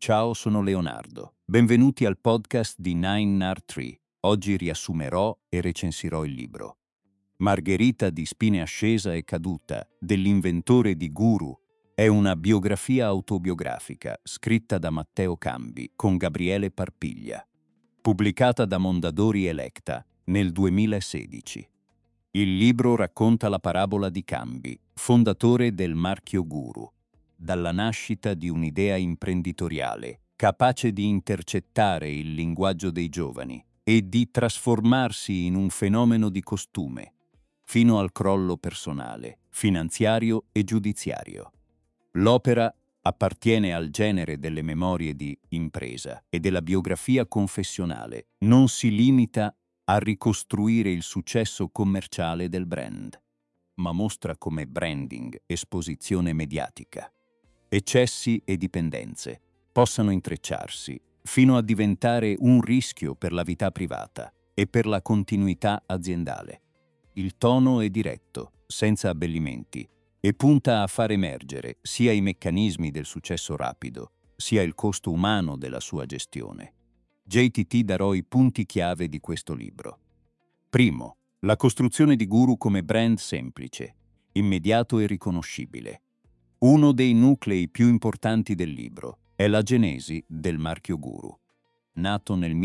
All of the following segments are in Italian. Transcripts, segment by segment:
Ciao, sono Leonardo. Benvenuti al podcast di 9NAR3. Oggi riassumerò e recensirò il libro Margherita di Spine Ascesa e Caduta, dell'inventore di Guru. È una biografia autobiografica scritta da Matteo Cambi con Gabriele Parpiglia, pubblicata da Mondadori Electa nel 2016. Il libro racconta la parabola di Cambi, fondatore del marchio Guru, dalla nascita di un'idea imprenditoriale capace di intercettare il linguaggio dei giovani e di trasformarsi in un fenomeno di costume, fino al crollo personale, finanziario e giudiziario. L'opera appartiene al genere delle memorie di impresa e della biografia confessionale, non si limita a ricostruire il successo commerciale del brand, ma mostra come branding, esposizione mediatica, eccessi e dipendenze possano intrecciarsi fino a diventare un rischio per la vita privata e per la continuità aziendale. Il tono è diretto, senza abbellimenti, e punta a far emergere sia i meccanismi del successo rapido, sia il costo umano della sua gestione. JTT darò i punti chiave di questo libro. Primo, la costruzione di Guru come brand semplice, immediato e riconoscibile. Uno dei nuclei più importanti del libro è la genesi del marchio Guru. Nato nel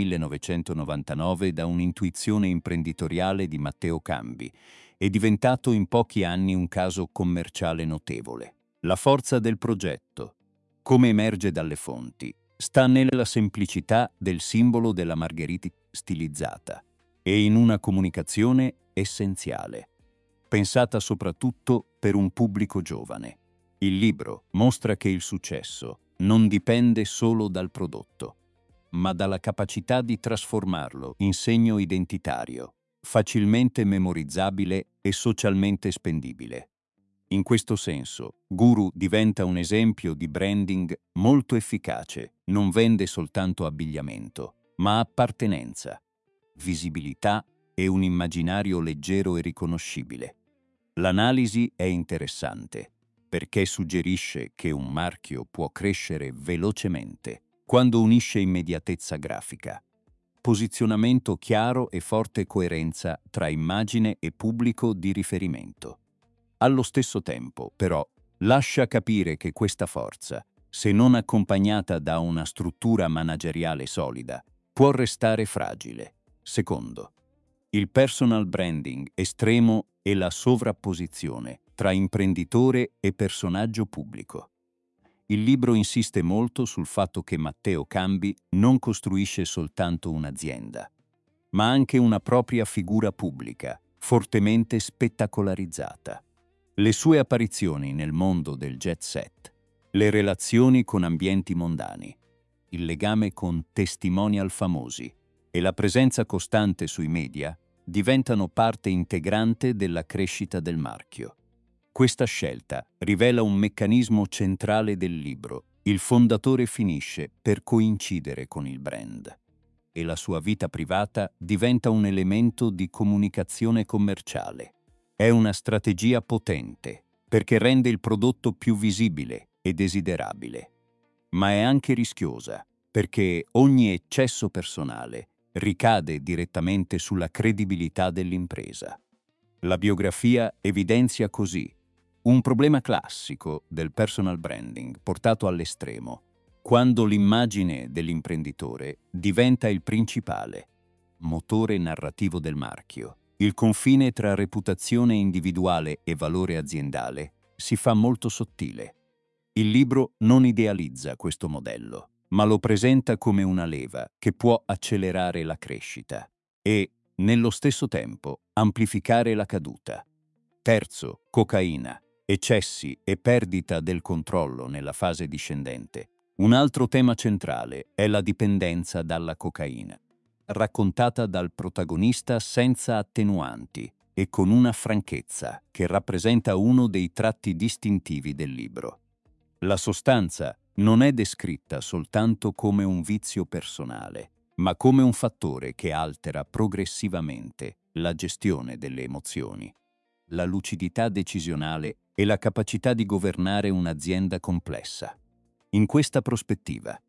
1999 da un'intuizione imprenditoriale di Matteo Cambi, è diventato in pochi anni un caso commerciale notevole. La forza del progetto, come emerge dalle fonti, sta nella semplicità del simbolo della margherita stilizzata e in una comunicazione essenziale, pensata soprattutto per un pubblico giovane. Il libro mostra che il successo non dipende solo dal prodotto, ma dalla capacità di trasformarlo in segno identitario, facilmente memorizzabile e socialmente spendibile. In questo senso, Guru diventa un esempio di branding molto efficace. Non vende soltanto abbigliamento, ma appartenenza, visibilità e un immaginario leggero e riconoscibile. L'analisi è interessante, perché suggerisce che un marchio può crescere velocemente quando unisce immediatezza grafica, posizionamento chiaro e forte coerenza tra immagine e pubblico di riferimento. Allo stesso tempo, però, lascia capire che questa forza, se non accompagnata da una struttura manageriale solida, può restare fragile. Secondo, il personal branding estremo e la sovrapposizione tra imprenditore e personaggio pubblico. Il libro insiste molto sul fatto che Matteo Cambi non costruisce soltanto un'azienda, ma anche una propria figura pubblica, fortemente spettacolarizzata. Le sue apparizioni nel mondo del jet set, le relazioni con ambienti mondani, il legame con testimonial famosi e la presenza costante sui media diventano parte integrante della crescita del marchio. Questa scelta rivela un meccanismo centrale del libro. Il fondatore finisce per coincidere con il brand e la sua vita privata diventa un elemento di comunicazione commerciale. È una strategia potente perché rende il prodotto più visibile e desiderabile, ma è anche rischiosa perché ogni eccesso personale ricade direttamente sulla credibilità dell'impresa. La biografia evidenzia così un problema classico del personal branding portato all'estremo, quando l'immagine dell'imprenditore diventa il principale motore narrativo del marchio. Il confine tra reputazione individuale e valore aziendale si fa molto sottile. Il libro non idealizza questo modello, ma lo presenta come una leva che può accelerare la crescita e, nello stesso tempo, amplificare la caduta. Terzo, cocaina, eccessi e perdita del controllo nella fase discendente. Un altro tema centrale è la dipendenza dalla cocaina, raccontata dal protagonista senza attenuanti e con una franchezza che rappresenta uno dei tratti distintivi del libro. La sostanza non è descritta soltanto come un vizio personale, ma come un fattore che altera progressivamente la gestione delle emozioni, la lucidità decisionale e la capacità di governare un'azienda complessa. In questa prospettiva,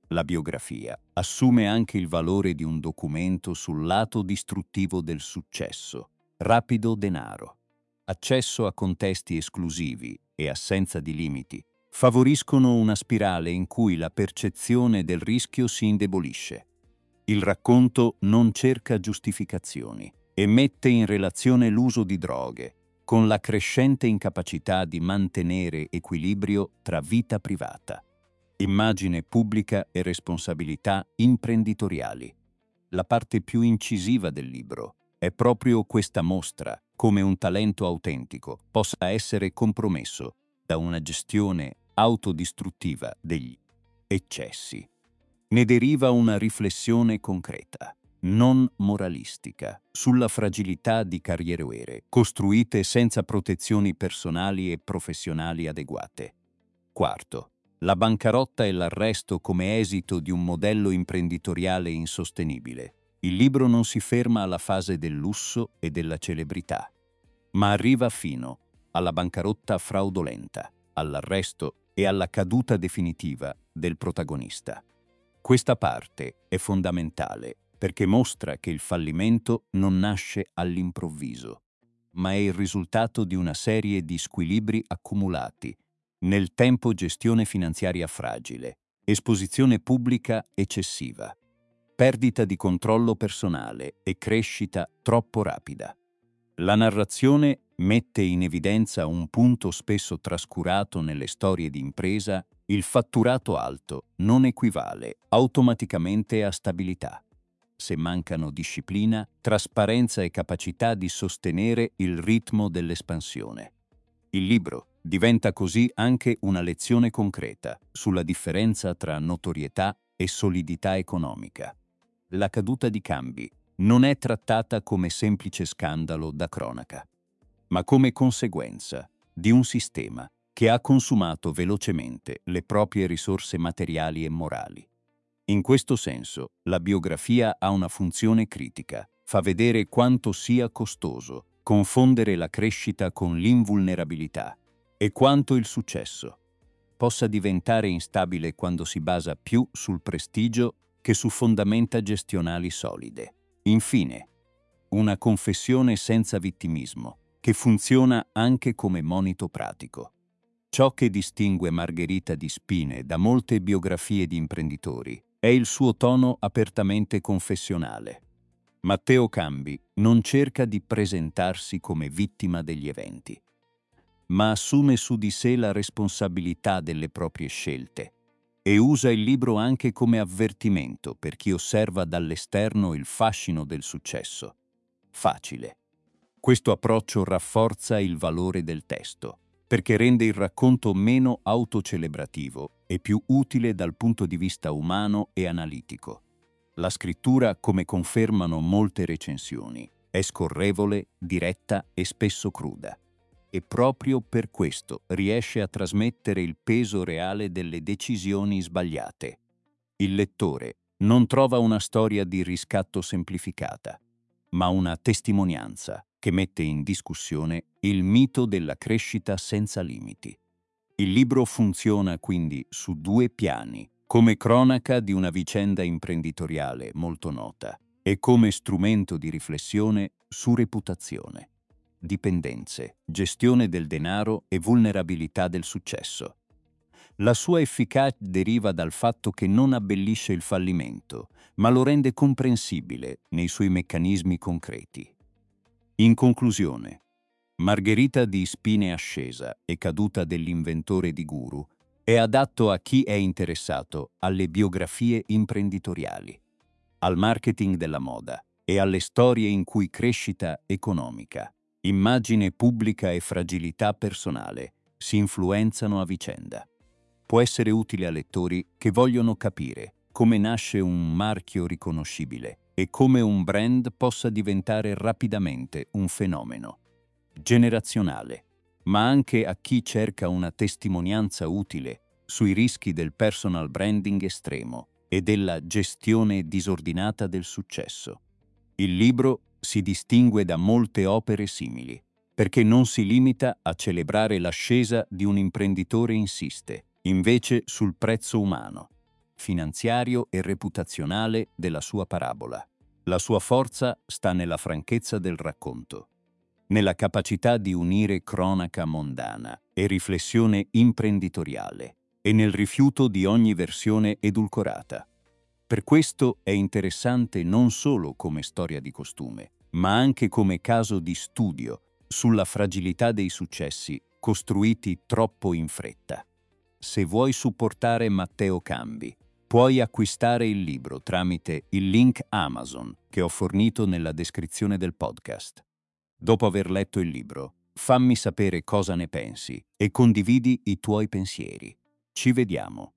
La biografia assume anche il valore di un documento sul lato distruttivo del successo. Rapido denaro, accesso a contesti esclusivi e assenza di limiti favoriscono una spirale in cui la percezione del rischio si indebolisce. Il racconto non cerca giustificazioni e mette in relazione l'uso di droghe con la crescente incapacità di mantenere equilibrio tra vita privata, immagine pubblica e responsabilità imprenditoriali. La parte più incisiva del libro è proprio questa mostra come un talento autentico possa essere compromesso da una gestione autodistruttiva degli eccessi. Ne deriva una riflessione concreta, non moralistica, sulla fragilità di carriere costruite senza protezioni personali e professionali adeguate. Quarto, la bancarotta e l'arresto come esito di un modello imprenditoriale insostenibile. Il libro non si ferma alla fase del lusso e della celebrità, ma arriva fino alla bancarotta fraudolenta, all'arresto e alla caduta definitiva del protagonista. Questa parte è fondamentale perché mostra che il fallimento non nasce all'improvviso, ma è il risultato di una serie di squilibri accumulati, nel tempo gestione finanziaria fragile, esposizione pubblica eccessiva, perdita di controllo personale e crescita troppo rapida. La narrazione mette in evidenza un punto spesso trascurato nelle storie di impresa: il fatturato alto non equivale automaticamente a stabilità. Se mancano disciplina, trasparenza e capacità di sostenere il ritmo dell'espansione. Il libro diventa così anche una lezione concreta sulla differenza tra notorietà e solidità economica. La caduta di Cambi non è trattata come semplice scandalo da cronaca, ma come conseguenza di un sistema che ha consumato velocemente le proprie risorse materiali e morali. In questo senso, la biografia ha una funzione critica, fa vedere quanto sia costoso confondere la crescita con l'invulnerabilità e quanto il successo possa diventare instabile quando si basa più sul prestigio che su fondamenta gestionali solide. Infine, una confessione senza vittimismo, che funziona anche come monito pratico. Ciò che distingue Margherita Di Spine da molte biografie di imprenditori è il suo tono apertamente confessionale. Matteo Cambi non cerca di presentarsi come vittima degli eventi, ma assume su di sé la responsabilità delle proprie scelte e usa il libro anche come avvertimento per chi osserva dall'esterno il fascino del successo facile. Questo approccio rafforza il valore del testo, perché rende il racconto meno autocelebrativo e più utile dal punto di vista umano e analitico. La scrittura, come confermano molte recensioni, è scorrevole, diretta e spesso cruda. E proprio per questo riesce a trasmettere il peso reale delle decisioni sbagliate. Il lettore non trova una storia di riscatto semplificata, ma una testimonianza che mette in discussione il mito della crescita senza limiti. Il libro funziona quindi su due piani: come cronaca di una vicenda imprenditoriale molto nota e come strumento di riflessione su reputazione, dipendenze, gestione del denaro e vulnerabilità del successo. La sua efficacia deriva dal fatto che non abbellisce il fallimento, ma lo rende comprensibile nei suoi meccanismi concreti. In conclusione, Margherita Di Spine Ascesa e caduta dell'inventore di Guru è adatto a chi è interessato alle biografie imprenditoriali, al marketing della moda e alle storie in cui crescita economica, immagine pubblica e fragilità personale si influenzano a vicenda. Può essere utile a lettori che vogliono capire come nasce un marchio riconoscibile e come un brand possa diventare rapidamente un fenomeno generazionale, ma anche a chi cerca una testimonianza utile sui rischi del personal branding estremo e della gestione disordinata del successo. Il libro si distingue da molte opere simili perché non si limita a celebrare l'ascesa di un imprenditore, insiste invece sul prezzo umano, finanziario e reputazionale della sua parabola. La sua forza sta nella franchezza del racconto, nella capacità di unire cronaca mondana e riflessione imprenditoriale, e nel rifiuto di ogni versione edulcorata. Per questo è interessante non solo come storia di costume, ma anche come caso di studio sulla fragilità dei successi costruiti troppo in fretta. Se vuoi supportare Matteo Cambi, puoi acquistare il libro tramite il link Amazon che ho fornito nella descrizione del podcast. Dopo aver letto il libro, fammi sapere cosa ne pensi e condividi i tuoi pensieri. Ci vediamo.